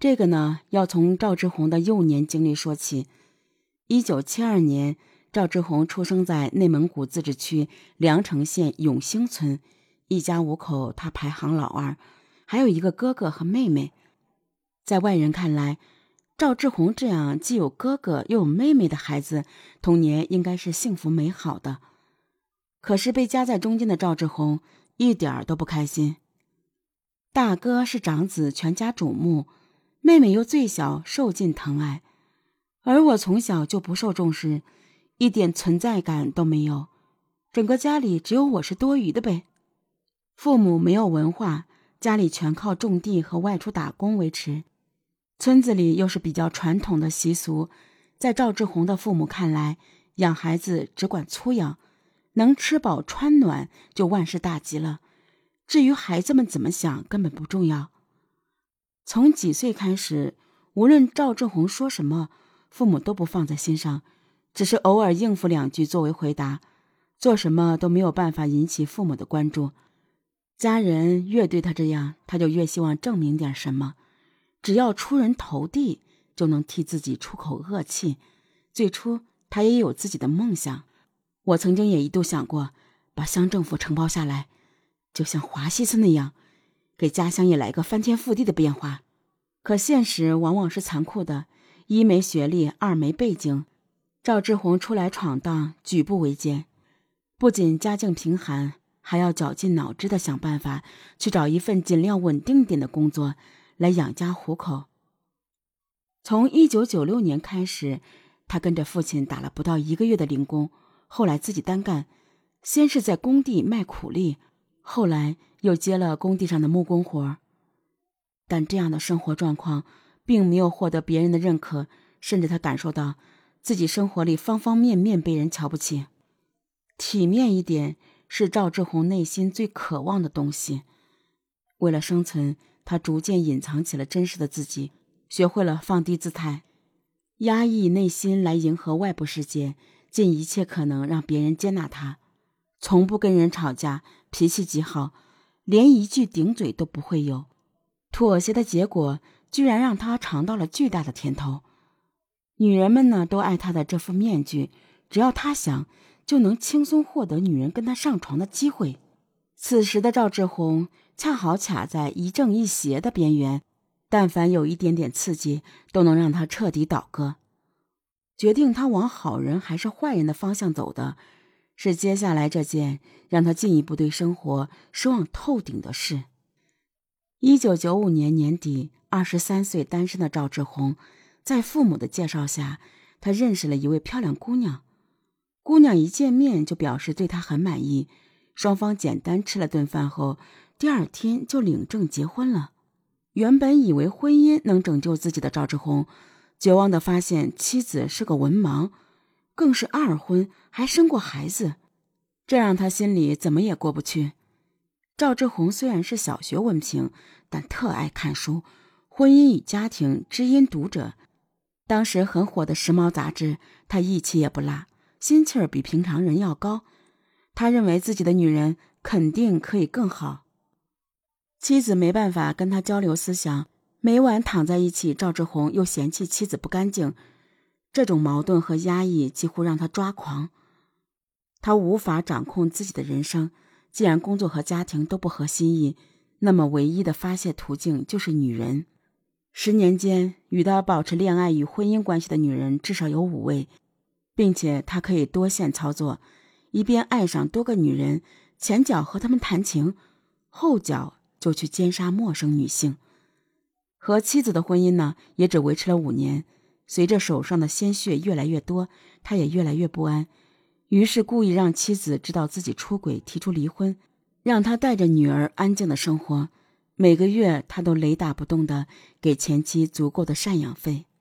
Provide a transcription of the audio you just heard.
这个呢，要从赵志红的幼年经历说起。1972年，赵志红出生在内蒙古自治区凉城县永兴村，一家5口，他排行老2，还有一个哥哥和妹妹。在外人看来，赵志红这样既有哥哥又有妹妹的孩子，童年应该是幸福美好的。可是被夹在中间的赵志红一点都不开心。大哥是长子，全家瞩目，妹妹又最小，受尽疼爱。而我从小就不受重视，一点存在感都没有，整个家里只有我是多余的呗。父母没有文化，家里全靠种地和外出打工维持。村子里又是比较传统的习俗，在赵志红的父母看来，养孩子只管粗养，能吃饱穿暖就万事大吉了，至于孩子们怎么想根本不重要。从几岁开始，无论赵志红说什么，父母都不放在心上，只是偶尔应付2句作为回答，做什么都没有办法引起父母的关注。家人越对他这样，他就越希望证明点什么，只要出人头地，就能替自己出口恶气。最初他也有自己的梦想，我曾经也一度想过把乡政府承包下来，就像华西村那样，给家乡也来个翻天覆地的变化。可现实往往是残酷的，1没学历，2没背景，赵志红出来闯荡，举步维艰。不仅家境贫寒，还要绞尽脑汁地想办法去找一份尽量稳定点的工作来养家糊口。从1996年开始，他跟着父亲打了不到1个月的零工，后来自己单干，先是在工地卖苦力，后来又接了工地上的木工活。但这样的生活状况并没有获得别人的认可，甚至他感受到自己生活里方方面面被人瞧不起。体面一点是赵志红内心最渴望的东西。为了生存，他逐渐隐藏起了真实的自己，学会了放低姿态，压抑内心来迎合外部世界，尽一切可能让别人接纳他。从不跟人吵架，脾气极好，连一句顶嘴都不会有。妥协的结果居然让他尝到了巨大的甜头。女人们呢，都爱他的这副面具，只要他想，就能轻松获得女人跟他上床的机会。此时的赵志红恰好卡在一正一邪的边缘，但凡有一点点刺激，都能让他彻底倒戈。决定他往好人还是坏人的方向走的，是接下来这件让他进一步对生活失望透顶的事。1995年年底，23岁单身的赵志红，在父母的介绍下，他认识了一位漂亮姑娘。姑娘一见面就表示对他很满意，双方简单吃了顿饭后，第2天就领证结婚了。原本以为婚姻能拯救自己的赵志红，绝望地发现妻子是个文盲，更是2婚，还生过孩子，这让他心里怎么也过不去。赵志红虽然是小学文凭，但特爱看书，婚姻与家庭知音读者。当时很火的时髦杂志，他一期也不落，心气儿比平常人要高。他认为自己的女人肯定可以更好。妻子没办法跟他交流思想，每晚躺在一起，赵志红又嫌弃妻子不干净，这种矛盾和压抑几乎让他抓狂。他无法掌控自己的人生，既然工作和家庭都不合心意，那么唯一的发泄途径就是女人。10年间，与他保持恋爱与婚姻关系的女人至少有5位，并且他可以多线操作，一边爱上多个女人，前脚和她们谈情，后脚就去奸杀陌生女性。和妻子的婚姻呢，也只维持了5年。随着手上的鲜血越来越多，他也越来越不安，于是故意让妻子知道自己出轨，提出离婚，让他带着女儿安静的生活。每个月他都雷打不动地给前妻足够的赡养费。